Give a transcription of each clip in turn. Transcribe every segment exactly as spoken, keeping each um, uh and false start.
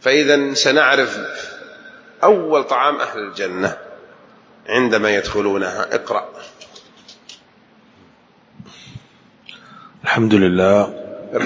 فإذا سنعرف أول طعام أهل الجنة عندما يدخلونها. اقرأ. الحمد لله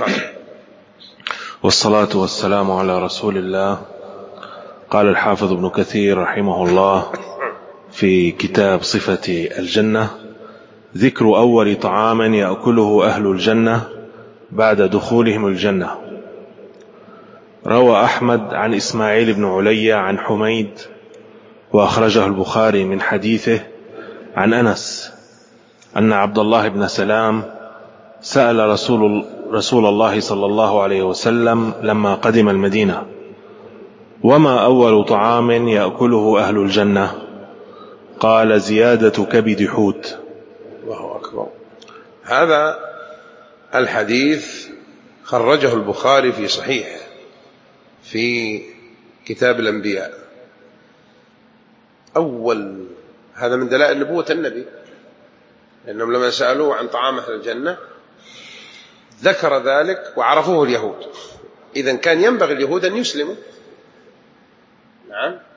والصلاة والسلام على رسول الله. قال الحافظ ابن كثير رحمه الله في كتاب صفة الجنة: ذكر أول طعام يأكله أهل الجنة بعد دخولهم الجنة. روى أحمد عن إسماعيل بن علي عن حميد، وأخرجه البخاري من حديثه عن أنس أن عبد الله بن سلام سأل رسول, رسول الله صلى الله عليه وسلم لما قدم المدينة: وما أول طعام يأكله أهل الجنة؟ قال: زيادة كبد حوت. الله أكبر. هذا الحديث خرجه البخاري في صحيحه في كتاب الأنبياء. أول هذا من دلائل نبوة النبي، لأنهم لما سألوه عن طعام أهل الجنة ذكر ذلك وعرفوه اليهود. إذن كان ينبغي اليهود أن يسلموا. نعم،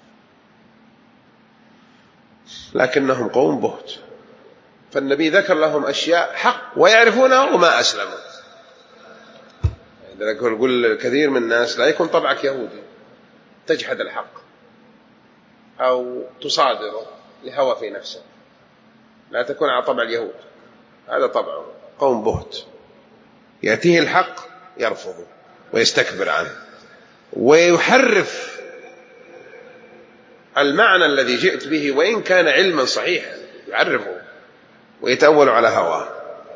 لكنهم قوم بهت، فالنبي ذكر لهم أشياء حق ويعرفونها وما أسلموا. يقول كثير من الناس: لا يكون طبعك يهودي تجحد الحق أو تصادره لهوى في نفسك، لا تكون على طبع اليهود. هذا طبعه قوم بهت، يأتيه الحق يرفضه ويستكبر عنه ويحرف المعنى الذي جئت به وإن كان علما صحيحا، يعرفه ويتأول على هواه.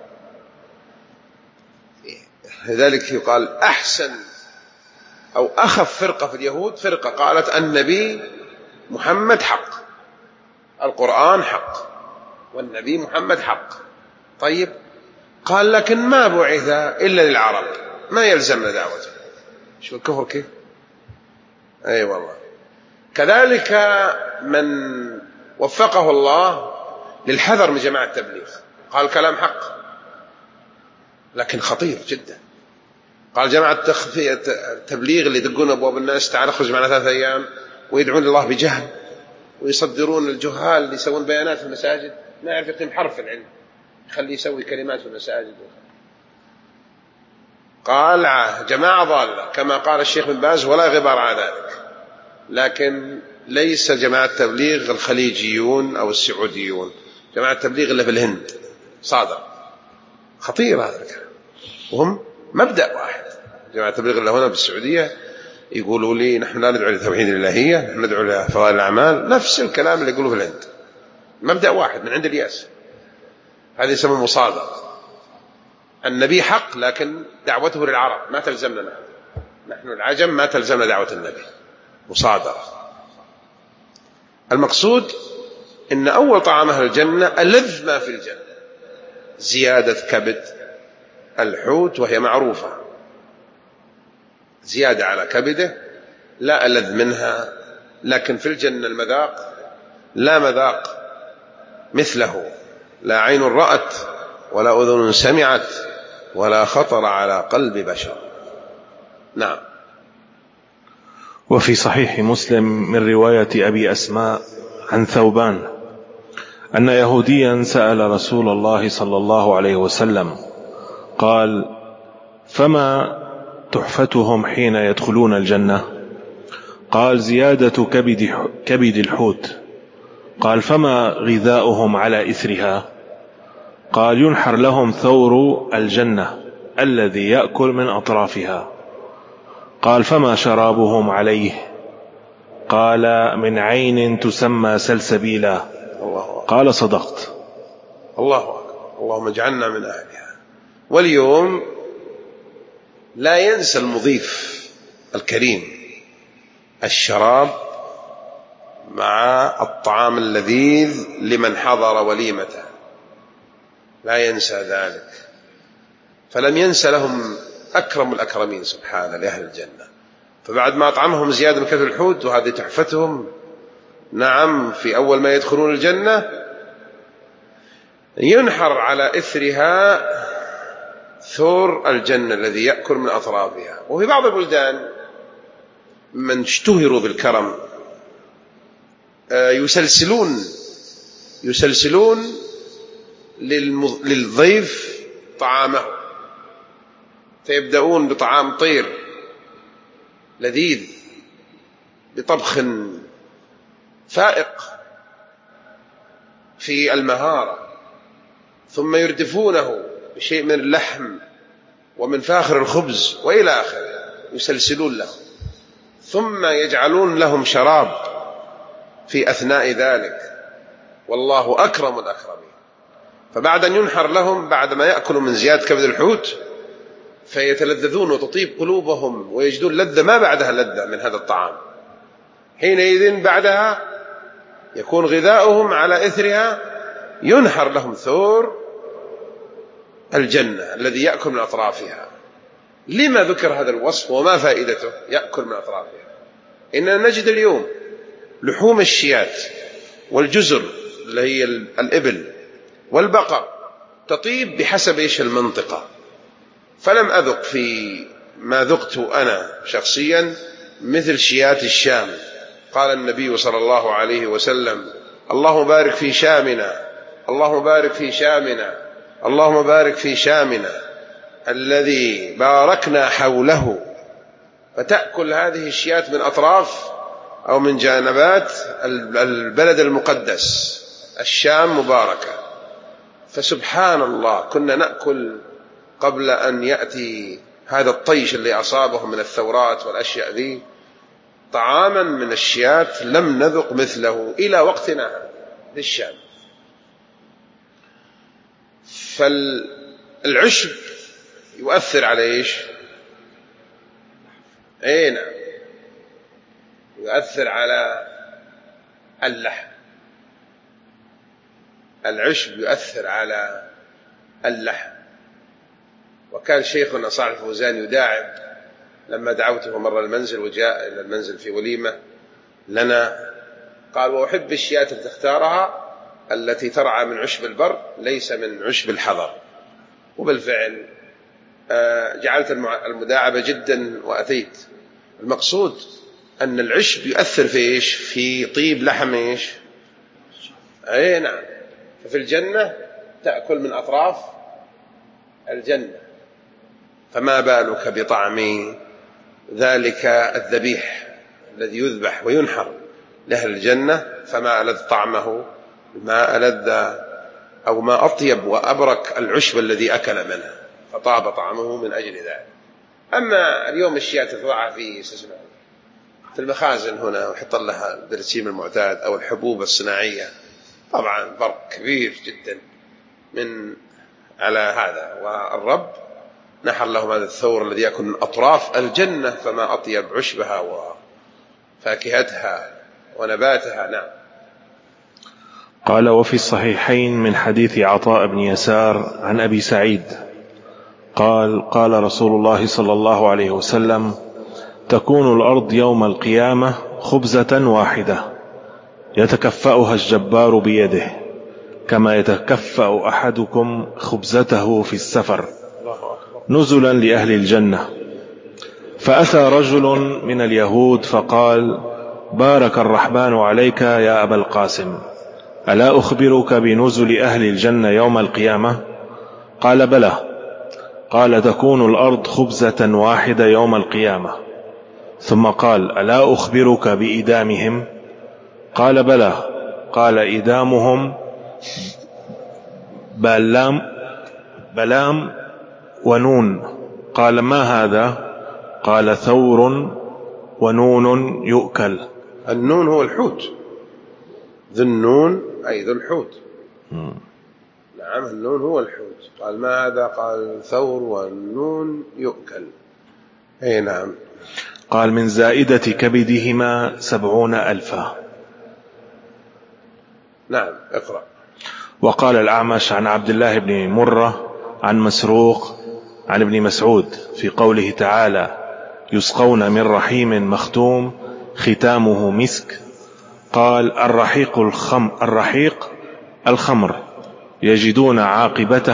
لذلك يقال أحسن أو أخف فرقة في اليهود فرقة قالت النبي محمد حق، القرآن حق، والنبي محمد حق. طيب، قال لكن ما بعث إلا للعرب، ما يلزمنا دعوته. شو الكفر كيف؟ أي والله. كذلك من وفقه الله للحذر من جماعة التبليغ قال كلام حق لكن خطير جدا. قال جماعة التبليغ اللي يدقون أبواب الناس: تعال اخرج معنا ثلاثة أيام، ويدعون الله بجهل ويصدرون الجهال اللي يسوون بيانات في المساجد، ما يعرف يقيم حرف في العلم، يخليه يسوي كلمات في المساجد. قال جماعة ضالة كما قال الشيخ بن باز ولا غبار على ذلك، لكن ليس جماعة التبليغ الخليجيون أو السعوديون، جماعة التبليغ اللي في الهند صادر. خطير هذا الكلام، وهم مبدأ واحد. جماعة التبليغ اللي هنا بالسعودية يقولوا لي نحن لا ندعو لتوحيد الإلهية، نحن ندعو لفضائل الأعمال، نفس الكلام اللي يقولوا في الهند، مبدأ واحد من عند الياس. هذا يسمى مصادر. النبي حق لكن دعوته للعرب ما تلزمنا، نحن نحن العجم ما تلزمنا دعوة النبي، مصادرة. المقصود إن أول طعام أهل الجنة ألذ ما في الجنة زيادة كبد الحوت، وهي معروفة، زيادة على كبده لا ألذ منها. لكن في الجنة المذاق لا مذاق مثله، لا عين رأت ولا أذن سمعت ولا خطر على قلب بشر. نعم. وفي صحيح مسلم من رواية أبي أسماء عن ثوبان أن يهوديا سأل رسول الله صلى الله عليه وسلم قال: فما تحفتهم حين يدخلون الجنة؟ قال: زيادة كبد, كبد الحوت. قال: فما غذاؤهم على إثرها؟ قال: ينحر لهم ثور الجنة الذي يأكل من أطرافها. قال: فما شرابهم عليه؟ قال: من عين تسمى سلسبيلا. قال: صدقت. الله أكبر. اللهم اجعلنا من أهلها. واليوم لا ينسى المضيف الكريم الشراب مع الطعام اللذيذ لمن حضر وليمته، لا ينسى ذلك. فلم ينسى لهم أكرم الأكرمين سبحانه لأهل الجنة. فبعد ما أطعمهم زيادة من كبد الحوت وهذه تحفتهم، نعم، في أول ما يدخلون الجنة ينحر على إثرها ثور الجنة الذي يأكل من أطرافها. وفي بعض البلدان من اشتهروا بالكرم يسلسلون يسلسلون للضيف طعامه، فيبدأون بطعام طير لذيذ بطبخ فائق في المهارة، ثم يردفونه بشيء من اللحم ومن فاخر الخبز وإلى آخره، يسلسلون له، ثم يجعلون لهم شراب في أثناء ذلك، والله أكرم الأكرمين. فبعد أن ينحر لهم، بعد ما يأكلوا من زيادة كبد الحوت، فيتلذذون وتطيب قلوبهم ويجدون لذة ما بعدها لذة من هذا الطعام. حينئذ بعدها يكون غذاؤهم على إثرها، ينحر لهم ثور الجنة الذي يأكل من أطرافها. لما ذكر هذا الوصف وما فائدته؟ يأكل من أطرافها. إننا نجد اليوم لحوم الشيات والجزر اللي هي الإبل والبقر تطيب بحسب إيش المنطقة. فلم أذق في ما ذقت أنا شخصيا مثل شيات الشام. قال النبي صلى الله عليه وسلم: اللهم بارك في شامنا، اللهم بارك في شامنا، اللهم بارك في شامنا الذي باركنا حوله. فتأكل هذه الشيات من أطراف أو من جانبات البلد المقدس الشام مباركة. فسبحان الله، كنا نأكل قبل أن يأتي هذا الطيش اللي أصابه من الثورات والأشياء ذي طعاما من الشيات لم نذق مثله إلى وقتنا في الشام. فالعشب يؤثر على إيش؟ أي نعم، يؤثر على اللحم. العشب يؤثر على اللحم. وكان شيخنا صالح الفوزان يداعب لما دعوته مرة المنزل، وجاء إلى المنزل في وليمة لنا، قال: وأحب الشيات التي تختارها التي ترعى من عشب البر ليس من عشب الحضر. وبالفعل جعلت المداعبة جدا وأتيت. المقصود أن العشب يؤثر في إيش؟ في طيب لحم إيش؟ أي نعم. ففي الجنة تأكل من أطراف الجنة، فما بالك بطعم ذلك الذبيح الذي يذبح وينحر لأهل الجنة؟ فما ألذ طعمه، ما ألذ أو ما أطيب وأبرك العشب الذي أكل منه، فطاب طعمه من أجل ذلك. أما اليوم الشياء تضع في في المخازن هنا ويحط لها البرسيم المعتاد أو الحبوب الصناعية، طبعا فرق كبير جدا من على هذا. والرب نحر لهم هذا الثور الذي يكون من أطراف الجنة، فما أطيب عشبها وفاكهتها ونباتها. نعم. قال: وفي الصحيحين من حديث عطاء بن يسار عن أبي سعيد قال: قال رسول الله صلى الله عليه وسلم: تكون الأرض يوم القيامة خبزة واحدة يتكفأها الجبار بيده كما يتكفأ أحدكم خبزته في السفر نزلا لأهل الجنة. فأتى رجل من اليهود فقال: بارك الرحمن عليك يا أبا القاسم، ألا أخبرك بنزل أهل الجنة يوم القيامة؟ قال: بلى. قال: تكون الأرض خبزة واحدة يوم القيامة. ثم قال: ألا أخبرك بإدامهم؟ قال: بلى. قال: إدامهم بلام, بلام ونون. قال: ما هذا؟ قال: ثور ونون يؤكل. النون هو الحوت، ذو النون أي ذو الحوت. م. نعم، النون هو الحوت. قال: ما هذا؟ قال: ثور والنون يؤكل. أي نعم. قال: من زائدة كبدهما سبعون ألفا. نعم، اقرأ. وقال الأعمش عن عبد الله بن مرة عن مسروق عن ابن مسعود في قوله تعالى: يسقون من رحيم مختوم ختامه مسك. قال: الرحيق الخم الرحيق الخمر يجدون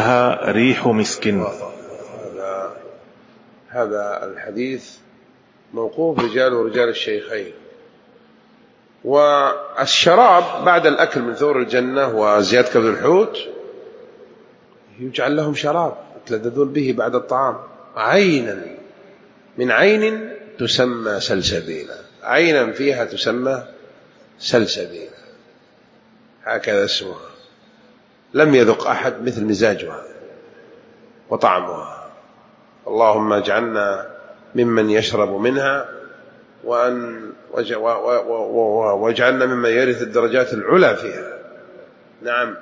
عاقبتها ريح مسك. هذا هذا الحديث موقوف رجال ورجال الشيخين. والشراب بعد الأكل من ثور الجنة وزيادة كبد الحوت يجعل لهم شراب يتلذذون به بعد الطعام، عينا من عين تسمى سلسبيلا، عينا فيها تسمى سلسبيلا، هكذا اسمها، لم يذق أحد مثل مزاجها وطعمها. اللهم اجعلنا ممن يشرب منها، وأن واجعلنا ممن يرث الدرجات العلى فيها. نعم.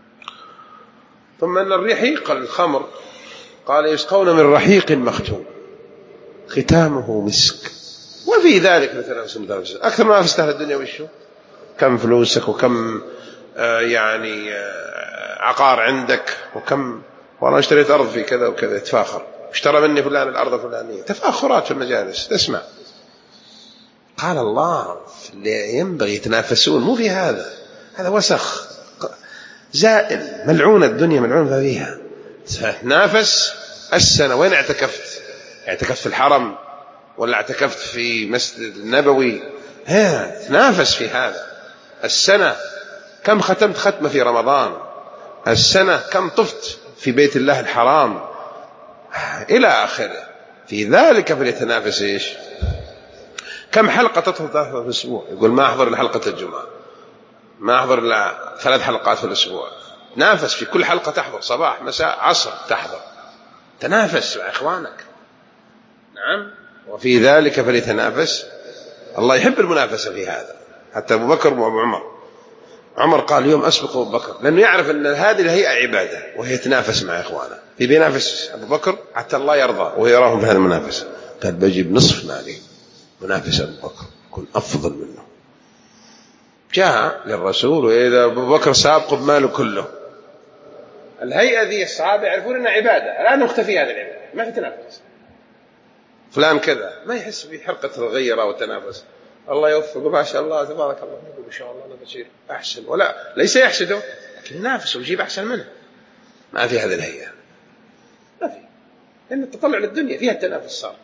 ثم أن الرحيق الخمر قال يسقون من رحيق مختوم ختامه مسك، وفي ذلك مثلا أكثر ما في أهل الدنيا وشو كم فلوسك وكم آه يعني آه عقار عندك وكم، والله اشتريت أرض في كذا وكذا، يتفاخر، اشترى مني فلان الأرض الفلانية، تفاخرات في المجالس تسمع. قال الله اللي ينبغي يتنافسون، مو في هذا، هذا وسخ زائل، ملعونة الدنيا ملعونة فيها. تنافس السنة. وين اعتكفت؟ اعتكفت في الحرم ولا اعتكفت في مسجد النبوي؟ ها تنافس في هذا. السنة كم ختمت ختمة في رمضان، السنة كم طفت في بيت الله الحرام، إلى آخره. في ذلك فليتنافس إيش؟ كم حلقة تدخل في الأسبوع؟ يقول ما أحضر إلا حلقة الجمعة، ما أحضر إلا ثلاث حلقات في الأسبوع. تنافس في كل حلقة، تحضر صباح مساء عصر تحضر، تنافس مع إخوانك. نعم. وفي ذلك فليتنافس، الله يحب المنافسة في هذا. حتى أبو بكر وأبو عمر، عمر قال اليوم أسبق أبو بكر، لأنه يعرف أن هذه الهيئة عبادة وهي تنافس مع إخوانه. في بينافس أبو بكر حتى الله يرضى ويراهم في هذه المنافسة، قال بجيب نصف مالي منافس أبو بكر يكون أفضل منه. جاء للرسول وإذا أبو بكر سابق بماله كله. الهيئة ذي الصحابة يعرفون أنها عبادة، الآن مختفي هذه العبادة، ما في تنافس. فلان كذا ما يحس بحرقة الغيرة والتنافس. الله يوفقه ما شاء الله تبارك الله، يقول إن شاء الله أنا بصير أحسن، ولا ليس يحسده لكن ينافس ويجيب أحسن منه. ما في هذه الهيئة، ما في، لأن التطلع للدنيا فيها التنافس صار.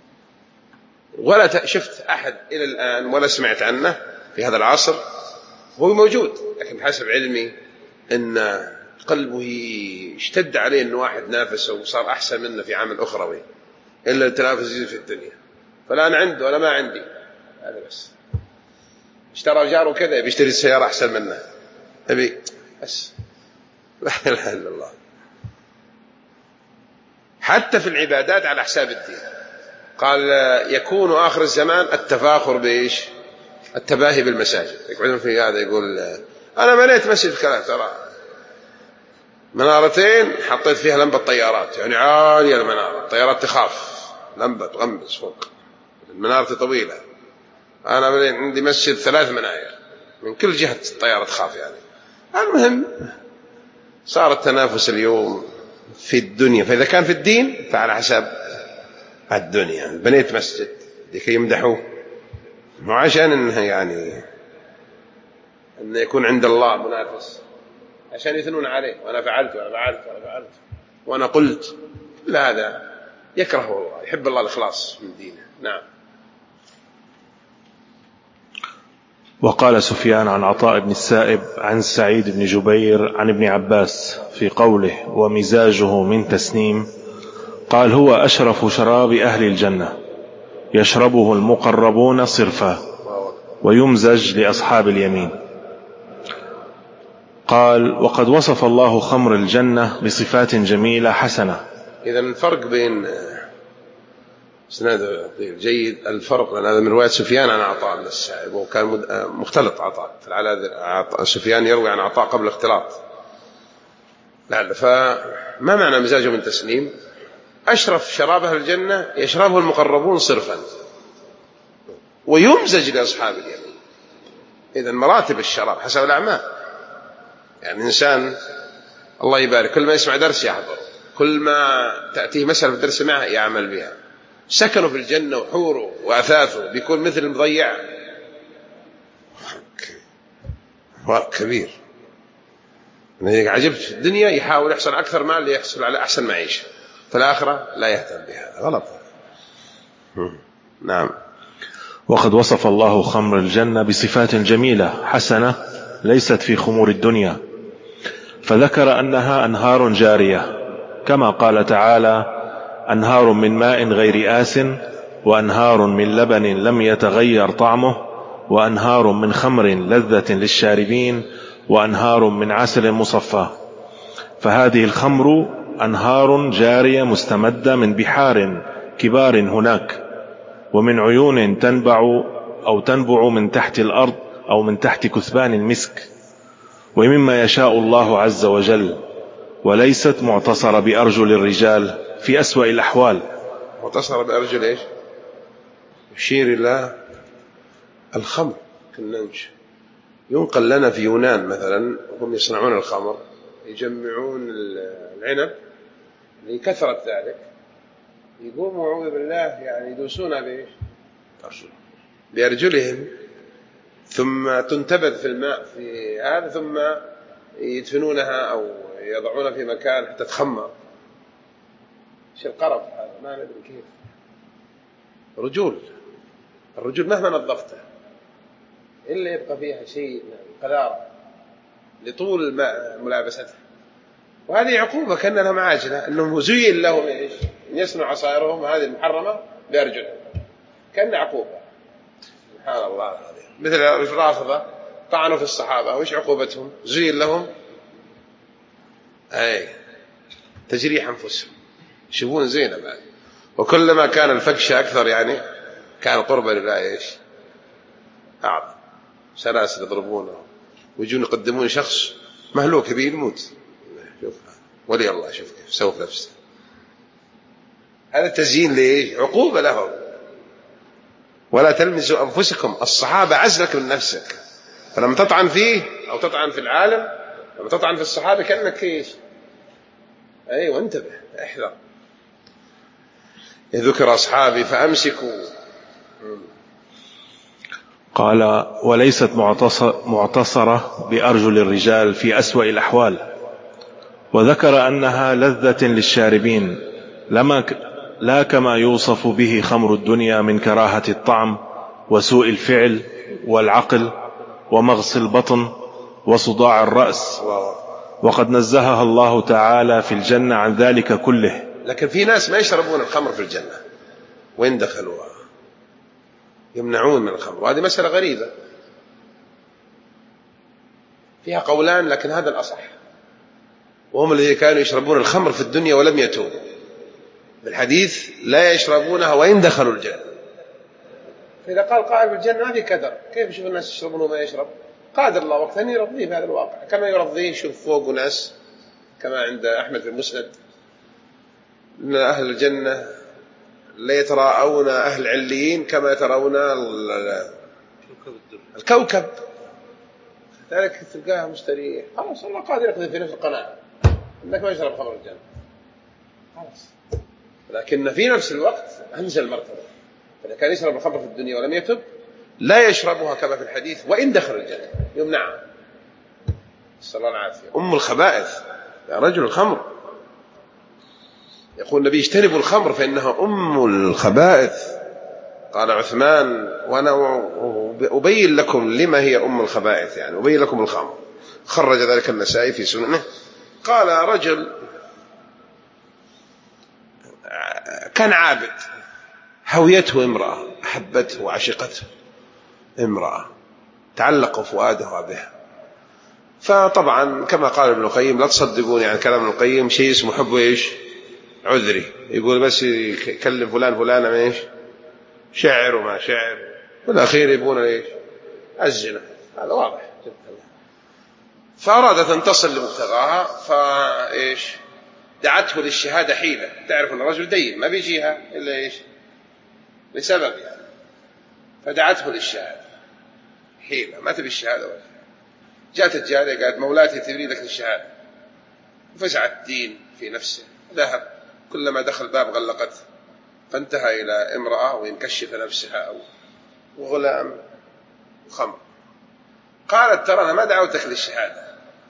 ولا شفت أحد إلى الآن ولا سمعت عنه في هذا العصر، هو موجود لكن بحسب علمي أن قلبه اشتد عليه أن واحد نافسه وصار أحسن منه في عمل أخروي، إلا التنافس يزيد في الدنيا. فالآن عنده ولا ما عندي، هذا بس. اشترى جاره كذا بيشتري السيارة أحسن منه، أبي بس لا إله إلا الله. حتى في العبادات على حساب الدين. قال يكون آخر الزمان التفاخر بإيش؟ التباهي بالمساجد. يقعدون في هذا يقول أنا بنيت مسجد كذا، ترى منارتين حطيت فيها لمبة طيارات، يعني عالية المنارة، الطيارات تخاف، لمبة تغمز فوق، المنارة طويلة. أنا عندي مسجد ثلاث مناير من كل جهة الطيارة تخاف يعني. المهم صار التنافس اليوم في الدنيا، فإذا كان في الدين فعلى حساب الدنيا. بنيت مسجد لكي يمدحوه، مو عشان إنه يعني أن يكون عند الله منافس، عشان يثنون عليه، وأنا فعلت وأنا فعلت وأنا فعلت وأنا قلت. لا، هذا يكرهه الله، يحب الله الإخلاص من دينه. نعم. وقال سفيان عن عطاء بن السائب عن سعيد بن جبير عن ابن عباس في قوله ومزاجه من تسنيم، قال هو أشرف شراب أهل الجنة، يشربه المقربون صرفا ويمزج لأصحاب اليمين. قال وقد وصف الله خمر الجنة بصفات جميلة حسنة. إذا الفرق بين سناد جيد، الفرق لأن هذا من رواية سفيان عن عطاء بن السائب، وكان مختلط عطاء، على سفيان يروي عن عطاء قبل اختلاط. فما معنى مزاجه من تسنيم؟ أشرف شراب أهل الجنة يشربه المقربون صرفا ويمزج لأصحاب اليمين. إذا مراتب الشراب حسب الأعمال. يعني إنسان الله يبارك كل ما يسمع درس يحضر، كل ما تأتيه مسألة في الدرس معه يعمل بها، سكنوا في الجنة وحوره وأثاثه بيكون مثل المضيع. فرق كبير. عجبت في الدنيا يحاول يحصل أكثر مال ليحصل على أحسن معيشة، في الآخرة لا يهتم بها، غلط. نعم. وقد وصف الله خمر الجنة بصفات جميلة حسنة ليست في خمور الدنيا، فذكر أنها أنهار جارية كما قال تعالى: أنهار من ماء غير آس وأنهار من لبن لم يتغير طعمه وأنهار من خمر لذة للشاربين وأنهار من عسل مصفى. فهذه الخمر أنهار جارية مستمدة من بحار كبار هناك، ومن عيون تنبع أو تنبع من تحت الأرض أو من تحت كثبان المسك، ومما يشاء الله عز وجل، وليست معتصرة بأرجل الرجال في أسوأ الأحوال. معتصرة بأرجل إيش؟ يشير إلى الخمر كالننج. ينقل لنا في يونان مثلا هم يصنعون الخمر، يجمعون العنب لكثرة ذلك، يقوموا أعوذ بالله يعني يدوسونها بإيش؟ بأرجلهم، ثم تنتبذ في الماء في هذا، ثم يدفنونها أو يضعونها في مكان حتى تخمر. ايش القرف هذا؟ ما ندري كيف. رجول، الرجول مهما نظفته إلا يبقى فيها شيء من القذارة لطول ملابستها. وهذه عقوبة كأن لها معاجلة، أنهم زين لهم إيش؟ أن يصنعوا عصائرهم هذه المحرمة بأرجلهم، كأن عقوبة. سبحان الله العظيم. مثل الرافضة طعنوا في الصحابة، وإيش عقوبتهم؟ زين لهم أي تجريح أنفسهم، يشوفون زينة بعد. وكلما كان الفكش أكثر يعني كان قربا لله إيش؟ أعظم. سلاسل يضربونه ويجون يقدمون شخص مهلوك به يموت، شوف ولي الله، شوف كيف سوف نفسه. هذا تزيين ليه؟ عقوبة لهم. ولا تلمزوا أنفسكم، الصحابة عزلك من نفسك، فلما تطعن فيه أو تطعن في العالم، لما تطعن في الصحابة كأنك ايش؟ أيوة انتبه، احذر. ذكر أصحابي فأمسكوا. قال: وليست معتصرة بأرجل الرجال في أسوأ الأحوال. وذكر أنها لذة للشاربين، لما لا كما يوصف به خمر الدنيا من كراهة الطعم وسوء الفعل والعقل ومغص البطن وصداع الرأس، وقد نزهها الله تعالى في الجنة عن ذلك كله. لكن في ناس ما يشربون الخمر في الجنة، وين دخلوها؟ يمنعون من الخمر، وهذه مسألة غريبة فيها قولان، لكن هذا الأصح، وهم الذين كانوا يشربون الخمر في الدنيا ولم يتوبوا. بالحديث لا يشربونها وإن دخلوا الجنة. فإذا قال قائل بالجنة ما في كدر، كيف يشوف الناس يشربون وما يشرب؟ قادر الله وقت أن يرضيه بهذا الواقع، كما يرضيه يشوف فوق ناس، كما عند أحمد في المسند أن أهل الجنة لا يتراءون أهل عليين كما يتراءون الكوكب، ذلك تلقاه مستريح، خلاص الله قادر يقضي في نفس القناعة أنك ما يشرب خمر الجنة خلاص. لكن في نفس الوقت أنزل مرتبة، فإذا كان يشرب الخمر في الدنيا ولم يتب لا يشربها كما في الحديث وإن دخل الجنة، يمنعها. صلى الله عليه وسلم. أم الخبائث يا رجل الخمر، يقول النبي: اجتنبوا الخمر فإنها أم الخبائث. قال عثمان: وأنا أبين لكم لما هي أم الخبائث، يعني أبين لكم الخمر. خرج ذلك النسائي في سننه. قال رجل كان عابد، هويته امرأة، أحبته وعشقته امرأة، تعلق فؤاده بها. فطبعا كما قال ابن القيم، لا تصدقون يعني كلام ابن القيم، شيء اسمه حب ايش؟ عذري. يقول بس يكلم فلان فلان ايش؟ شعر وما شعر، والأخير يبون ايش؟ الزنا. هذا واضح جدا. فأرادت أن تصل لمبتغاها، فايش؟ دعته للشهادة حيلة. تعرف أن الرجل دين ما بيجيها إلا إيش؟ لسبب يعني. فدعته للشهادة حيلة، ما تبي الشهادة ولا. جاءت الجارية قالت: مولاتي تريد لك الشهادة. فزع الدين في نفسه، ذهب، كلما دخل باب غلقته، فانتهى إلى امرأة وينكشف نفسها أو وغلام وخمر. قالت: ترى أنا ما دعوتك للشهادة،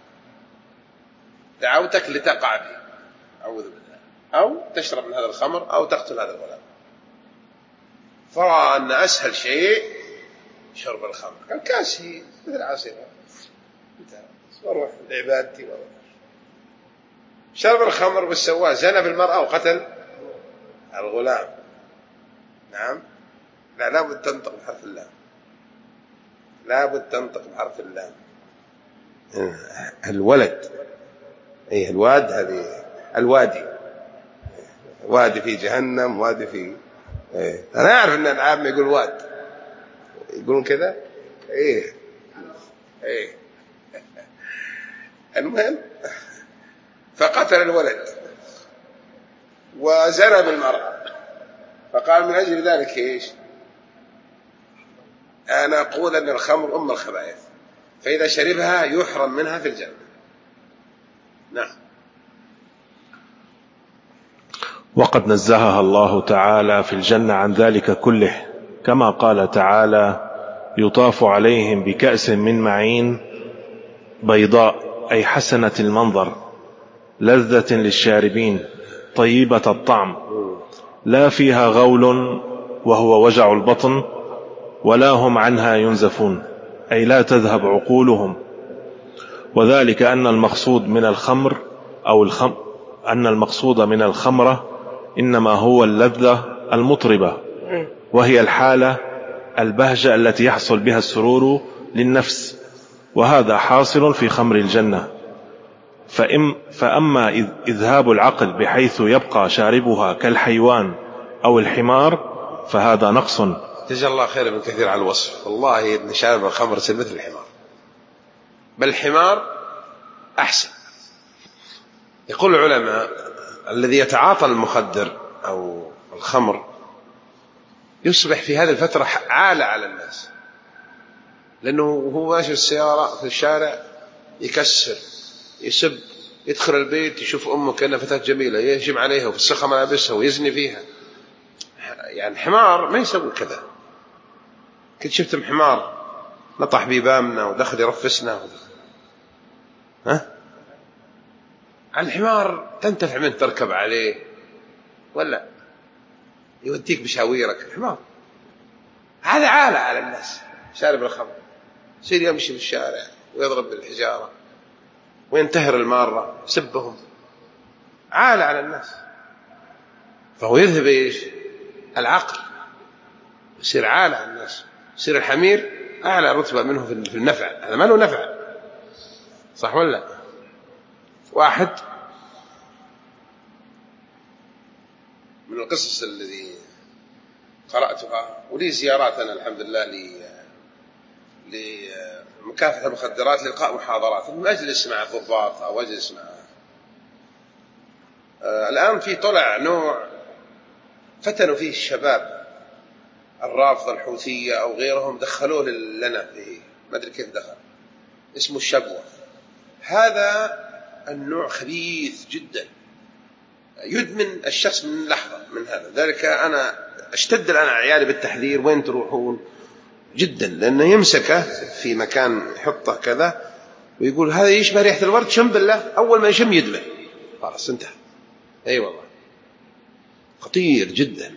دعوتك لتقع بي، أعوذ بالله، أو تشرب من هذا الخمر أو تقتل هذا الغلام. فرأى أن أسهل شيء شرب الخمر، قال كاس هي مثل عصيرة، واروح لعبادتي واروح. شرب الخمر والسواه زنى بالمرأة وقتل الغلام. نعم، لا لابد تنطق بحرف اللام، لابد تنطق بحرف اللام. الولد، ايه الواد، هذه الوادي، وادي في جهنم، وادي في إيه. انا اعرف ان العام يقول واد، يقولون كذا، ايه ايه. المهم فقتل الولد وزنى بالمرأة، فقال من أجل ذلك إيش؟ أنا أقول أن الخمر أم الخبائث، فإذا شربها يحرم منها في الجنة. نعم. وقد نزهها الله تعالى في الجنة عن ذلك كله، كما قال تعالى: يطاف عليهم بكأس من معين بيضاء، أي حسنة المنظر، لذة للشاربين، طيبة الطعم، لا فيها غول وهو وجع البطن، ولا هم عنها ينزفون، أي لا تذهب عقولهم. وذلك أن المقصود من الخمر أو الخم أن المقصود من الخمرة إنما هو اللذة المطربة، وهي الحالة البهجة التي يحصل بها السرور للنفس، وهذا حاصل في خمر الجنة. فإم فأما إذهاب العقل بحيث يبقى شاربها كالحيوان أو الحمار فهذا نقص. جزا الله خير ابن كثير على الوصف. والله إن شارب الخمر يصير مثل الحمار، بل الحمار أحسن. يقول العلماء: الذي يتعاطى المخدر أو الخمر يصبح في هذه الفترة عالة على الناس، لأنه هو ماشي السيارة في الشارع يكسر، يسب، يدخل البيت يشوف أمه كأنها فتاة جميلة يهجم عليها وفسخها ملابسها ويزني فيها. يعني حمار ما يسوي كذا. كنت شفتم حمار نطح بيبامنا ودخل يرفسنا؟ ها؟ الحمار تنتفع منه، تركب عليه ولا يوديك بشاويرك. الحمار هذا عالة على الناس، شارب الخمر يصير يمشي في الشارع ويضرب بالحجارة وينتهر المارة، سبهم، عالة على الناس. فهو يذهب إيش؟ العقل، يصير عالة على الناس، يصير الحمير أعلى رتبة منه في النفع. هذا ما له نفع، صح ولا؟ واحد من القصص الذي قرأتها، ولي زيارات أنا الحمد لله لمكافحة المخدرات، للقاء محاضرات، أجلس مع الضباط أو أجلس مع آه الآن في طلع نوع فتنوا فيه الشباب الرافضة الحوثية أو غيرهم، دخلوه لنا فيه، ما أدري كيف دخل، اسمه الشبوة. هذا النوع خبيث جدا، يدمن الشخص من لحظة من هذا. ذلك أنا أشتد الآن عيالي بالتحذير، وين تروحون جدا، لأنه يمسكه في مكان يحطه كذا ويقول هذا يشبه ريحة الورد، شم بالله، أول ما يشم يدمن، خلاص انتهى. أي والله خطير جدا،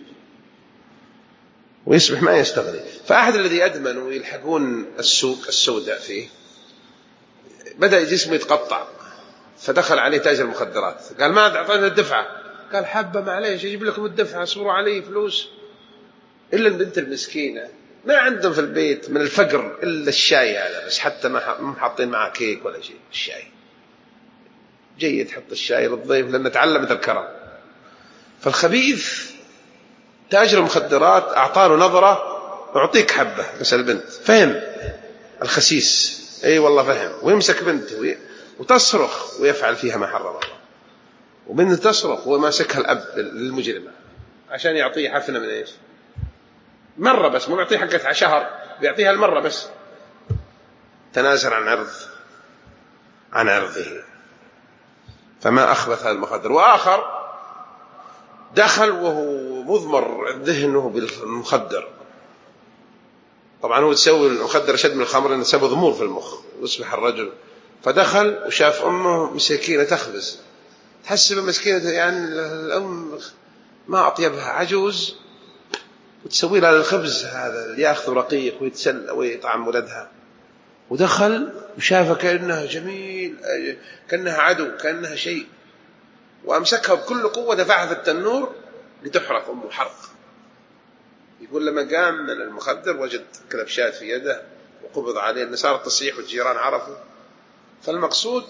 ويصبح ما يستغني. فأحد الذي أدمن ويلحقون السوق السوداء فيه بدأ جسمه يتقطع، فدخل عليه تاجر المخدرات، قال ما أعطينا الدفعة، قال حبة معليش أجيب لكم الدفعة، صوروا علي فلوس. إلا البنت المسكينة ما عندهم في البيت من الفقر إلا الشاي هذا بس، حتى ما حاطين معه كيك ولا شيء. الشاي جيد، حط الشاي للضيف لأنه تعلمت الكرم. فالخبيث تاجر المخدرات أعطاه نظرة، أعطيك حبة بس. البنت فهم الخسيس، أي والله فهم، ويمسك بنته وتصرخ ويفعل فيها ما حرم الله، وبنت تصرخ وماسكها الأب للمجرمة عشان يعطيه حفنة من إيش؟ مرة بس، مو يعطيه حقتها شهر، بيعطيها المرة بس. تنازل عن عرض عن عرضه، فما أخبث هذا المخدر. وآخر دخل وهو مضمر ذهنه بالمخدر، طبعا هو تسوي المخدر شد من الخمر لأنه سبب ضمور في المخ، يصبح الرجل. فدخل وشاف أمه مسكينة تخبز، تحسب مسكينة، يعني الأم ما أطيبها، عجوز وتسوي لها الخبز هذا اللي ياخذ رقيق ويتسلى ويطعم ولدها، ودخل وشافها كأنها جميل، كأنها عدو، كأنها شيء، وأمسكها بكل قوة دفعها في التنور لتحرق أم حرق. يقول لما قام من المخدر وجد كلبشات في يده وقبض عليه، إن صارت تصيح والجيران عرفوا. فالمقصود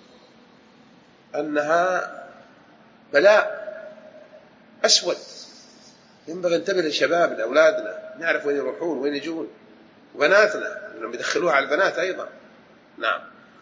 أنها بلاء أسود، ينبغي انتبه للشباب لأولادنا، نعرف وين يروحون وين يجون، وبناتنا لأنهم يدخلوها على البنات أيضا. نعم.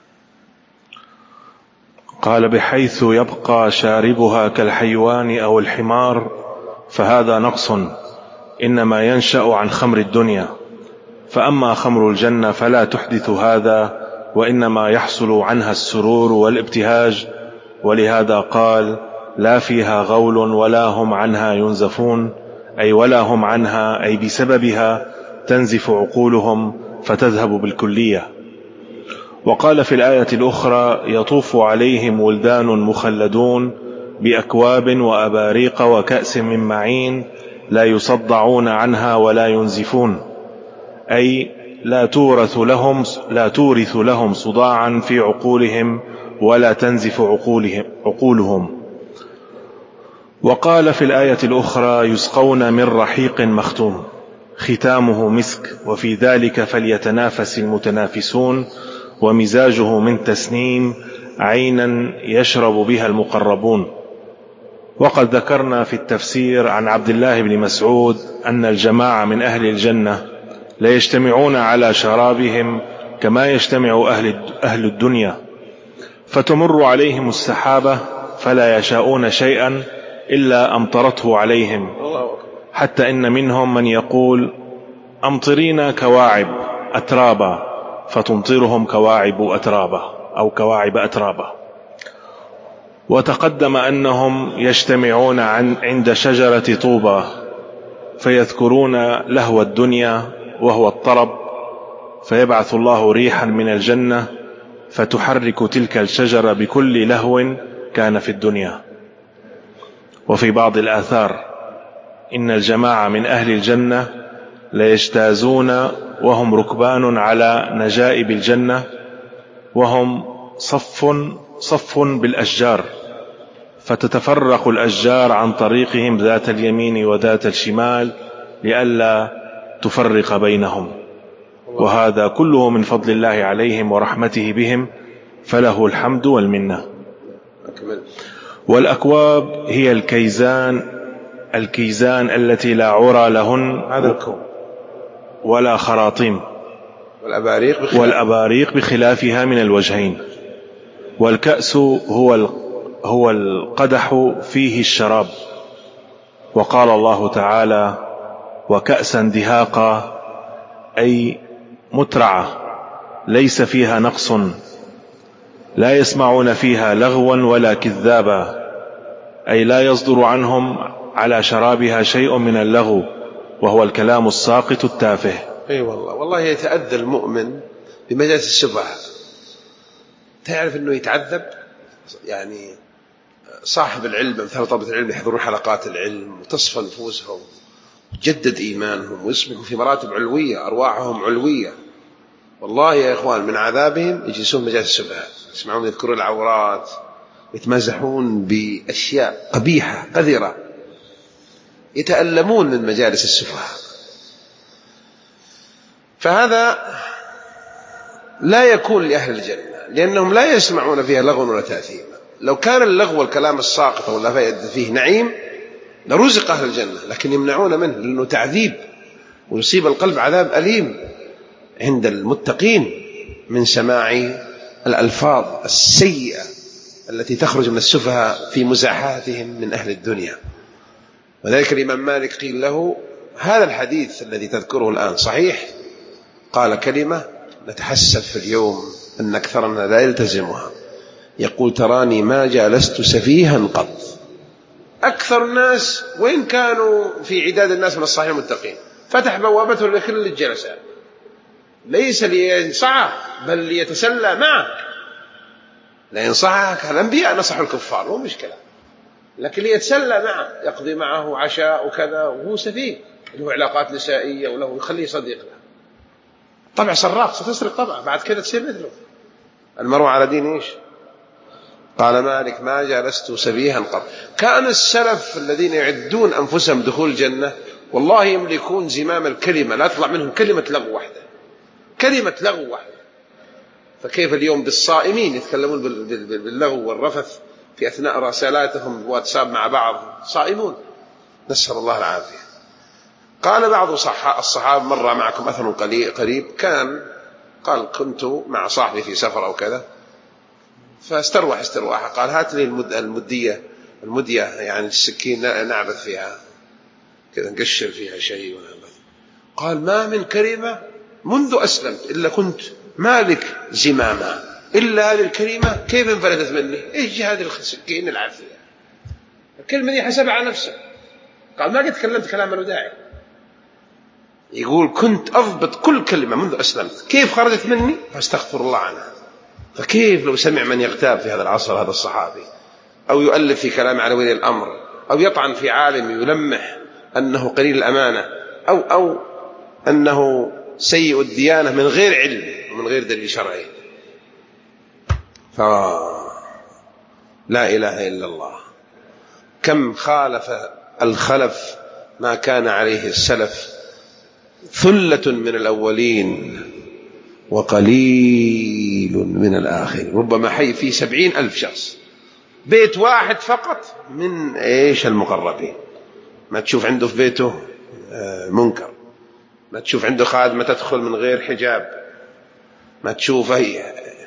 قال: بحيث يبقى شاربها كالحيوان أو الحمار، فهذا نقص إنما ينشأ عن خمر الدنيا، فأما خمر الجنة فلا تحدث هذا، وإنما يحصل عنها السرور والابتهاج، ولهذا قال: لا فيها غول ولا هم عنها ينزفون، أي ولا هم عنها أي بسببها تنزف عقولهم فتذهب بالكلية. وقال في الآية الأخرى: يطوف عليهم ولدان مخلدون بأكواب وأباريق وكأس من معين لا يصدعون عنها ولا ينزفون، أي لا تورث لهم, لا تورث لهم صداعا في عقولهم ولا تنزف عقولهم, عقولهم. وقال في الآية الأخرى: يسقون من رحيق مختوم ختامه مسك، وفي ذلك فليتنافس المتنافسون، ومزاجه من تسنيم عينا يشرب بها المقربون. وقد ذكرنا في التفسير عن عبد الله بن مسعود أن الجماعة من أهل الجنة لا يجتمعون على شرابهم كما يجتمع أهل الدنيا، فتمر عليهم السحابة فلا يشاءون شيئا إلا أمطرته عليهم، حتى إن منهم من يقول: أمطرينا كواعب أترابا، فتمطرهم كواعب أترابا أو كواعب أترابا. وتقدم أنهم يجتمعون عند شجرة طوبى فيذكرون لهو الدنيا وهو الطرب، فيبعث الله ريحا من الجنة فتحرك تلك الشجرة بكل لهو كان في الدنيا. وفي بعض الآثار إن الجماعة من أهل الجنة ليجتازون وهم ركبان على نجائب الجنة، وهم صف صف بالأشجار، فتتفرق الأشجار عن طريقهم ذات اليمين وذات الشمال لئلا تفرق بينهم. وهذا كله من فضل الله عليهم ورحمته بهم، فله الحمد والمنة. والأكواب هي الكيزان الكيزان التي لا عرى لهن ولا خراطيم، والأباريق بخلاف والأباريق بخلافها من الوجهين. والكأس هو هو القدح فيه الشراب. وقال الله تعالى: وكأسا دهاقا، أي مترعة ليس فيها نقص، لا يسمعون فيها لغوا ولا كذابا، أي لا يصدر عنهم على شرابها شيء من اللغو، وهو الكلام الساقط التافه. اي والله والله يتأذى المؤمن بمجالس الشبهة. تعرف انه يتعذب، يعني صاحب العلم مثل طلبة العلم يحضرون حلقات العلم وتصفى نفوسهم وتجدد إيمانهم ويصبحوا في مراتب علوية، أرواحهم علوية. والله يا إخوان من عذابهم يجلسون مجالس الشبهات، يسمعون يذكرون العورات ويتمازحون بأشياء قبيحة قذرة، يتألمون من مجالس السفهاء. فهذا لا يكون لأهل الجنة، لأنهم لا يسمعون فيها لغو ولا تأثيم. لو كان اللغو والكلام الساقط ولا فيه نعيم لرزق أهل الجنة، لكن يمنعون منه لأنه تعذيب، ويصيب القلب عذاب أليم عند المتقين من سماع الألفاظ السيئة التي تخرج من السفهاء في مزاحاتهم من أهل الدنيا. وذلك الإمام مالك قيل له: هذا الحديث الذي تذكره الآن صحيح؟ قال: كلمة نتحسب في اليوم أن أكثرنا لا يلتزمها. يقول: تراني ما جالست سفيها قط. أكثر الناس وين كانوا في عداد الناس من الصالحين المتقين، فتح بوابته لكل الجلسات، ليس لينصحه بل ليتسلى معه. لا ينصحه، الأنبياء نصحوا الكفار مو مشكلة، لكن ليتسلى معه، يقضي معه عشاء وكذا وهو سفيه. له علاقات نسائية وله يخليه صديق له. طبع سراق ستسرق طبعا بعد كذا تصير مثله. المرء على دين إيش؟ قال مالك ما جلست سبيها قط. كان السلف الذين يعدون أنفسهم دخول الجنة والله يملكون زمام الكلمة، لا تطلع منهم كلمة لغو واحدة، كلمة لغو واحدة. فكيف اليوم بالصائمين يتكلمون باللغو والرفث في أثناء رسالاتهم واتساب مع بعض، صائمون، نسأل الله العافية. قال بعض الصحابة مر معكم أثر قريب، كان قال كنت مع صاحبي في سفر أو كذا فاستروح استرواحه، قال هات لي المدية المدية يعني السكين نعبث فيها كذا نقشر فيها شيء ونعبث. قال ما من كلمة منذ أسلمت إلا كنت مالك زمامها إلا هذه الكلمة كيف انفلتت مني، إيش هذه السكين العافية، الكلمة دي حسبها على نفسه. قال ما قد تكلمت كلام له داعي. يقول كنت أضبط كل كلمة منذ أسلمت، كيف خرجت مني فاستغفر الله عنها. فكيف لو سمع من يغتاب في هذا العصر هذا الصحابي، أو يؤلف في كلام على ولي الأمر، أو يطعن في عالم يلمح أنه قليل الأمانة، أو, أو أنه سيء الديانة من غير علم ومن غير دليل شرعي. فلا إله إلا الله. كم خالف الخلف ما كان عليه السلف، ثلة من الأولين وقليل من الآخرين. ربما حي فيه سبعين ألف شخص، بيت واحد فقط من إيش المقربين، ما تشوف عنده في بيته منكر، ما تشوف عنده خادمة تدخل من غير حجاب، ما تشوفه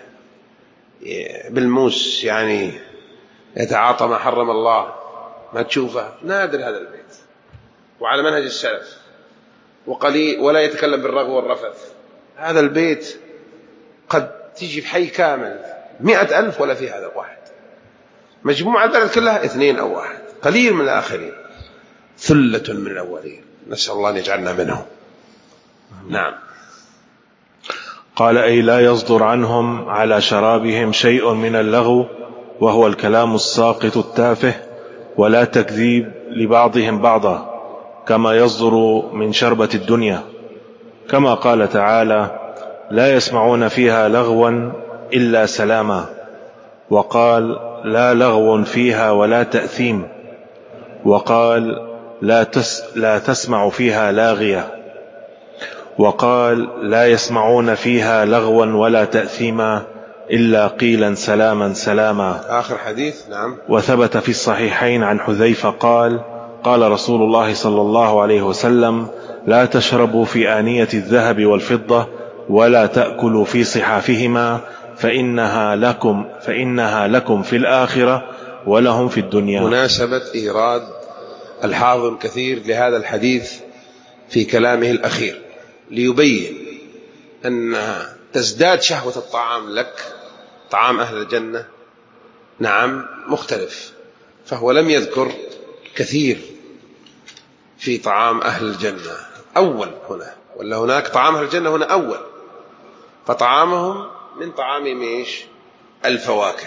بالموس يعني يتعاطى ما حرم الله، ما تشوفه، نادر هذا البيت وعلى منهج السلف، وقليل ولا يتكلم بالرغو والرفث. هذا البيت قد تيجي في حي كامل مئة ألف ولا في هذا واحد، مجموعة البلد كلها اثنين أو واحد، قليل من الآخرين، ثلة من الأولين، نسأل الله أن يجعلنا منهم. نعم. قال أي لا يصدر عنهم على شرابهم شيء من اللغو وهو الكلام الساقط التافه، ولا تكذيب لبعضهم بعضا كما يصدر من شربة الدنيا، كما قال تعالى لا يسمعون فيها لغوا إلا سلاما، وقال لا لغو فيها ولا تأثيم، وقال لا, تس لا تسمع فيها لاغية، وقال لا يسمعون فيها لغوا ولا تأثيما إلا قيلا سلاما سلاما. آخر حديث. نعم. وثبت في الصحيحين عن حذيفة قال قال رسول الله صلى الله عليه وسلم لا تشربوا في آنية الذهب والفضة ولا تأكلوا في صحافهما فإنها لكم, فإنها لكم في الآخرة ولهم في الدنيا. مناسبة إيراد الحافظ ابن كثير لهذا الحديث في كلامه الأخير ليبين أن تزداد شهوة الطعام لك، طعام أهل الجنة نعم مختلف، فهو لم يذكر كثير في طعام أهل الجنة أول هنا، ولا هناك طعام أهل الجنة هنا أول، فطعامهم من طعامهم إيش؟ الفواكه،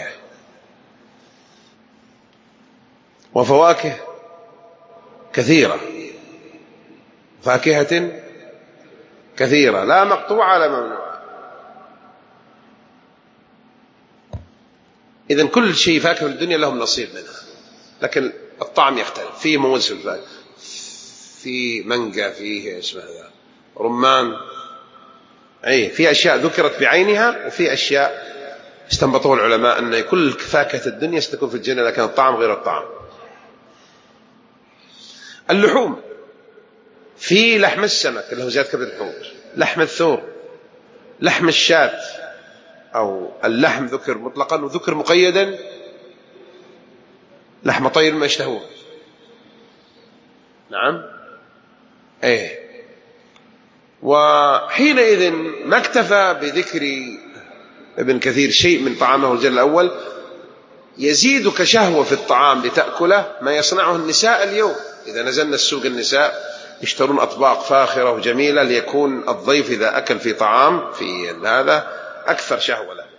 وفواكه كثيرة، فاكهة كثيرة لا مقطوعة لا ممنوعة. إذن كل شيء فاكهة في الدنيا لهم نصيب منها، لكن الطعم يختلف، فيه موز في الفاكهة، في مانجا، فيه اسمه هذا رمان، أي في أشياء ذكرت بعينها، وفي أشياء استنبطوه العلماء أن كل فاكهة الدنيا ستكون في الجنة لكن الطعم غير الطعم. اللحوم، في لحم السمك اللي هو زيادة كبد الحوت، لحم الثور، لحم الشاة، أو اللحم ذكر مطلقا وذكر مقيدا، لحم طير ما يشتهون. نعم. ايه. وحينئذ ما اكتفى بذكر ابن كثير شيء من طعامه الجنة الأول، يزيدك شهوة في الطعام لتأكله ما يصنعه النساء اليوم. إذا نزلنا السوق النساء يشترون أطباق فاخرة وجميلة ليكون الضيف إذا أكل في طعام في هذا أكثر شهوة له.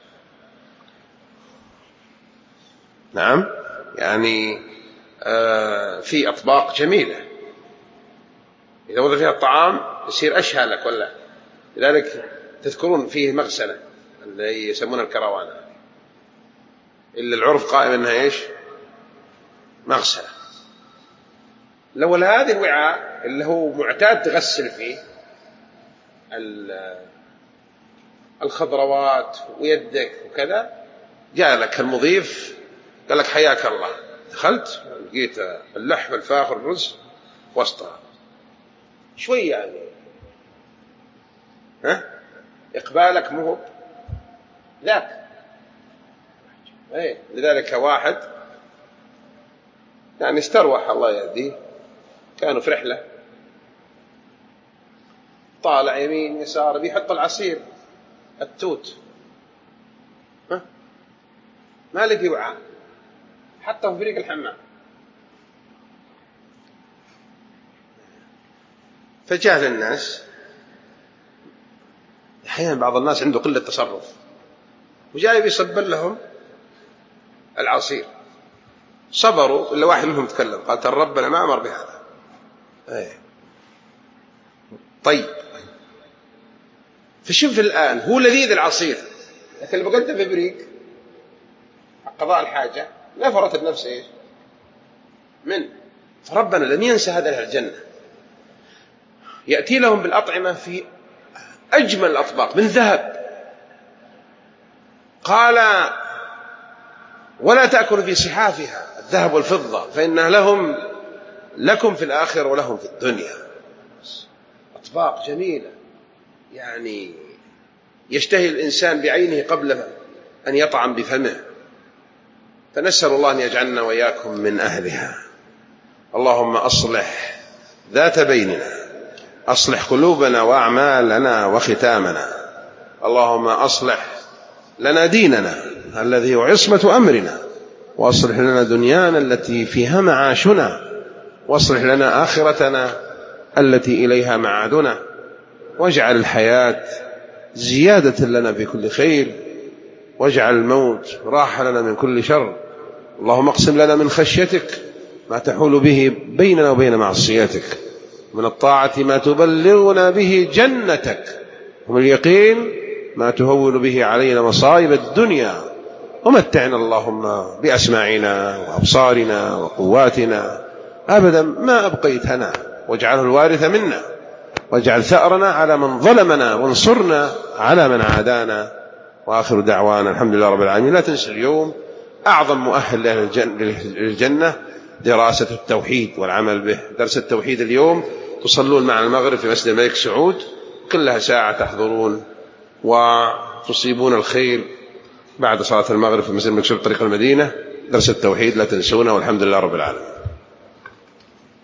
نعم. يعني آه في أطباق جميلة إذا وضع فيها الطعام يصير أشهى لك ولا. لذلك تذكرون فيه مغسلة اللي يسمونها الكروانة، إلا العرف قائم أنها إيش؟ مغسلة. لو هذه الوعاء اللي هو معتاد تغسل فيه الخضروات ويدك وكذا، جاء لك المضيف قال لك حياك الله، دخلت لقيت اللحم الفاخر الرز وسطها شوي يعني، ها إقبالك مهب ذاك. ايه لذلك واحد يعني استروح الله يهديه، كانوا في رحلة، طالع يمين يسار بيحط العصير التوت، ها ما لقي وعاء، حطه في ريق الحمام. فجاء الناس، أحيانا بعض الناس عنده قلة تصرف وجاي بيصب لهم العصير، صبروا إلا واحد منهم تكلم قال ترى ربنا ما أمر بهذا. ايه طيب فشوف الآن هو لذيذ العصير، لكن اللي بقدم في بريق قضاء الحاجة لا فرطت نفسه إيش من. فربنا لم ينسى هذا الجنة، يأتي لهم بالأطعمة في أجمل الأطباق من ذهب. قال ولا تأكلوا في صحافها الذهب والفضة فإنها لهم لكم في الآخرة ولهم في الدنيا. أطباق جميلة يعني يشتهي الإنسان بعينه قبل أن يطعم بفمه. فنسأل الله أن يجعلنا وإياكم من أهلها. اللهم أصلح ذات بيننا، أصلح قلوبنا وأعمالنا وختامنا. اللهم أصلح لنا ديننا الذي هو عصمة أمرنا، وأصلح لنا دنيانا التي فيها معاشنا، واصلح لنا آخرتنا التي إليها معادنا، واجعل الحياة زيادة لنا في كل خير، واجعل الموت راحة لنا من كل شر. اللهم اقسم لنا من خشيتك ما تحول به بيننا وبين معصيتك، من الطاعة ما تبلغنا به جنتك، ومن اليقين ما تهون به علينا مصائب الدنيا. ومتعنا اللهم بأسماعنا وأبصارنا وقواتنا أبدا ما أبقيتنا، واجعله الوارث منا، واجعل ثأرنا على من ظلمنا، وانصرنا على من عادانا. وآخر دعوانا الحمد لله رب العالمين. لا تنسى اليوم أعظم مؤهل للجنة دراسة التوحيد والعمل به. درس التوحيد اليوم تصلون مع المغرب في مسجد الملك سعود، كلها ساعة تحضرون وتصيبون الخير بعد صلاة المغرب في مسجد الملك سعود طريق المدينة. درس التوحيد لا تنسونه، والحمد لله رب العالمين.